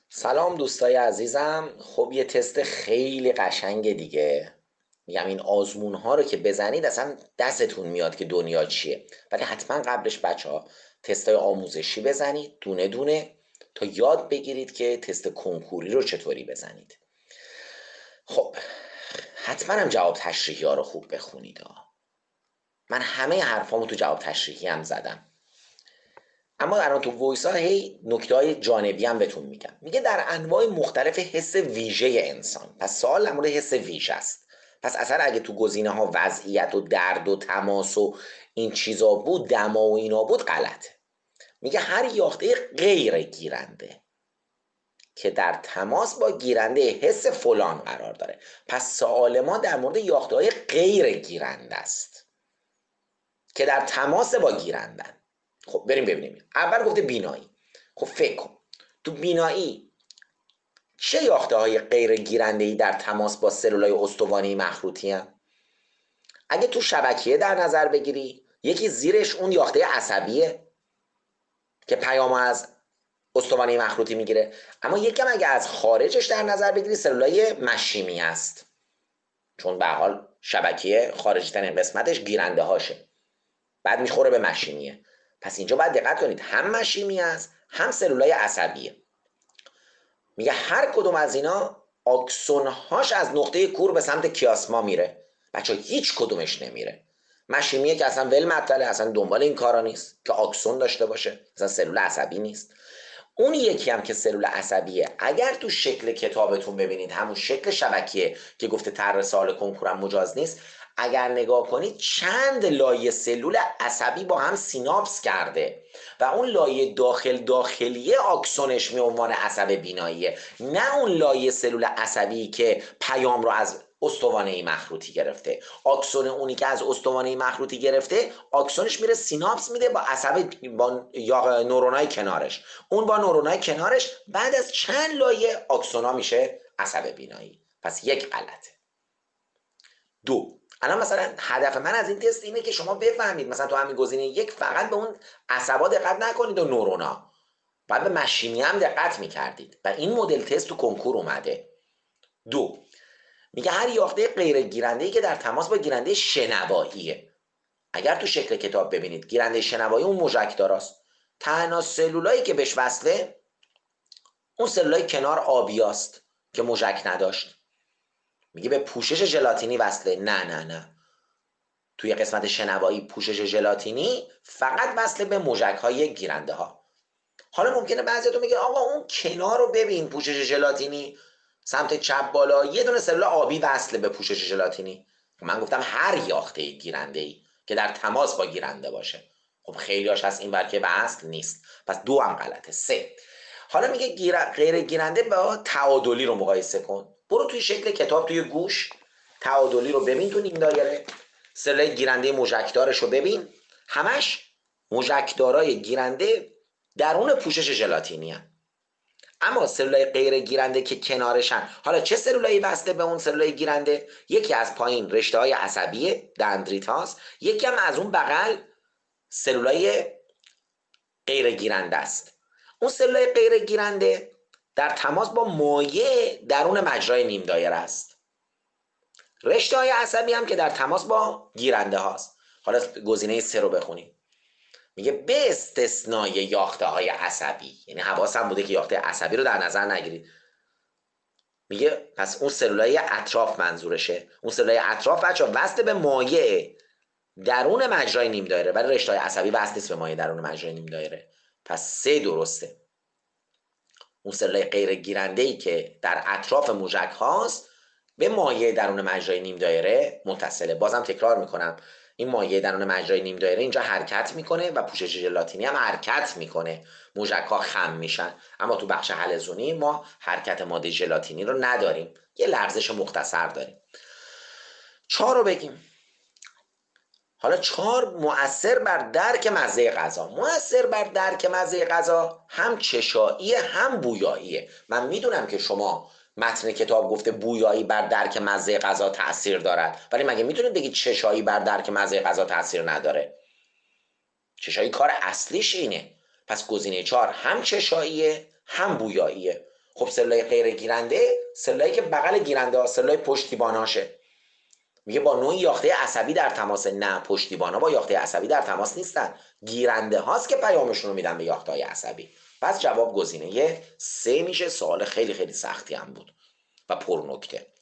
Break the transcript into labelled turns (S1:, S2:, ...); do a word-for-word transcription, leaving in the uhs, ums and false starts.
S1: سلام دوستای عزیزم. خب یه تست خیلی قشنگ دیگه. میگم این آزمون ها رو که بزنید اصلا دستتون میاد که دنیا چیه، ولی حتما قبلش بچه ها تست های آموزشی بزنید دونه دونه تا یاد بگیرید که تست کنکوری رو چطوری بزنید. خب حتما هم جواب تشریحی ها رو خوب بخونید ها. من همه حرفامو تو جواب تشریحی هم زدم، اما الان تو وایس ها هی نکته های جانبی هم بهتون میگم. میگه در انواع مختلف حس ویژه انسان. پس سوال در مورد حس ویژه است. پس اصلا اگه تو گزینه ها وضعیت و درد و تماس و این چیزا بود، دما و اینا بود، غلطه. میگه هر یاخته غیر گیرنده که در تماس با گیرنده حس فلان قرار داره. پس سوال ما در مورد یاخته های غیر گیرنده است که در تماس با گیرندن. خب بریم ببینیم. اول گفته بینایی. خب فکر کن تو بینایی چه یاخته های غیر گیرنده ای در تماس با سلولای استوانه مخروطی هستند؟ اگه تو شبکیه در نظر بگیری، یکی زیرش اون یاخته عصبیه که پیام از استوانه مخروطی میگیره، اما یکم اگه از خارجش در نظر بگیری سلولای مشیمی است، چون به حال شبکیه خارجی ترین قسمتش گیرنده هاشه، بعد میخوره به مشیمیه. پس اینجا باید دقت کنید، هم مشیمی است هم سلولای عصبیه. میگه هر کدوم از اینا آکسونهاش از نقطه کور به سمت کیاسما میره. بچه هیچ کدومش نمیره. مشیمیه که اصلا ول معطله، اصلا دنبال این کارا نیست که آکسون داشته باشه، اصلا سلول عصبی نیست. اون یکی هم که سلول عصبیه، اگر تو شکل کتابتون ببینید، همون شکل شبکیه که گفته طرح سوال کنکورم مجاز نیست، اگر نگاه کنید چند لایه سلول عصبی با هم سیناپس کرده و اون لایه داخل داخلیه آکسونش می عنوان عصب بیناییه، نه اون لایه سلول عصبی که پیام رو از استوانه مخروطی گرفته. آکسون اونی که از استوانه مخروطی گرفته، آکسونش میره سیناپس میده با عصب، با یا نورونای کنارش، اون با نورونای کنارش بعد از چند لایه آکسونا میشه عصب بینایی. پس یک غلطه. دو، الان مثلا هدف من از این تست اینه که شما بفهمید مثلا تو همین گزینه یک فقط به اون عصبا دقت نکنید و نورونا، باید به مشیمی هم دقت میکردید و این مدل تست تو کنکور اومده. دو، میگه هر یافته غیر گیرنده ای که در تماس با گیرنده شنواییه. اگر تو شکل کتاب ببینید گیرنده شنوایی اون موژکداراست، تنها سلولایی که بهش وصله اون سلولای کنار آبیاست که موژک نداشت. میگه به پوشش ژلاتینی وصله. نه نه نه، توی قسمت شنوایی پوشش ژلاتینی فقط وصله به موژک‌های گیرنده ها. حالا ممکنه بعضیاتون میگه آقا اون کنار رو ببین، پوشش ژلاتینی سمت چپ بالا یه دونه سلول آبی وصله به پوشش ژلاتینی. من گفتم هر یاخته گیرنده ای که در تماس با گیرنده باشه. خب خیلی هاش هست این برکه وصل نیست، پس دو هم غلطه. سه، حالا میگه گیر... غیر گیرنده با تعادلی رو مقایسه کن. برو توی شکل کتاب توی گوش تعادلی رو ببین، تو نیم دایره سلول گیرنده موژکدارش رو ببین، همش موژکدارای گیرنده درون پوشش ژلاتینی هستند. اما سلولای غیر گیرنده که کنارشن، حالا چه سلولایی وصله به اون سلولای گیرنده؟ یکی از پایین رشته های عصبی دندریت هاست، یکی هم از اون بغل سلولای غیر گیرنده است. اون سلولای غیر گیرنده در تماس با مایع درون مجرای نیم دایره است. رشته های عصبی هم که در تماس با گیرنده هاست. حالا گزینه سه رو بخونیم. میگه به استثنای یاخته های عصبی، یعنی حواسم بوده که یاخته عصبی رو در نظر نگیرید. میگه پس اون سلولای اطراف منظورشه. اون سلولای اطراف بچه‌ها وصل به مایع درون مجرای نیم دایره، ولی رشته های عصبی وصل نیست به مایع درون مجرای نیم دایره. پس سه درسته. اون سلولای غیر گیرنده ای که در اطراف موژک هاست به مایع درون مجرای نیم دایره متصله. بازم تکرار میکنم، این مایع درون مجرای نیم دایره اینجا حرکت میکنه و پوشش ژلاتینی هم حرکت میکنه، موژک ها خم میشن. اما تو بخش حلزونی ما حرکت ماده ژلاتینی رو نداریم، یه لرزش مختصر داریم. چهار رو بگیم. حالا چهار، مؤثر بر درک مزه غذا. مؤثر بر درک مزه غذا هم چشاییه هم بویاییه. من میدونم که شما متن کتاب گفته بویایی بر درک مزه غذا تاثیر دارد، ولی مگه میتونید بگید چشایی بر درک مزه غذا تاثیر نداره؟ چشایی کار اصلیش اینه. پس گزینه چهار هم چشاییه هم بویاییه. خب سلولای غیر گیرنده سلولایی که بغل گیرنده ها، سلولای پشتیباناشه. میگه با نوعی یاخته عصبی در تماس. نه، پشتیبانا با یاخته عصبی در تماس نیستن، گیرنده هاست که پیامشون رو میدن به یاخته های عصبی. پس جواب گزینه سه میشه. سوال خیلی خیلی سختی هم بود و پر نکته.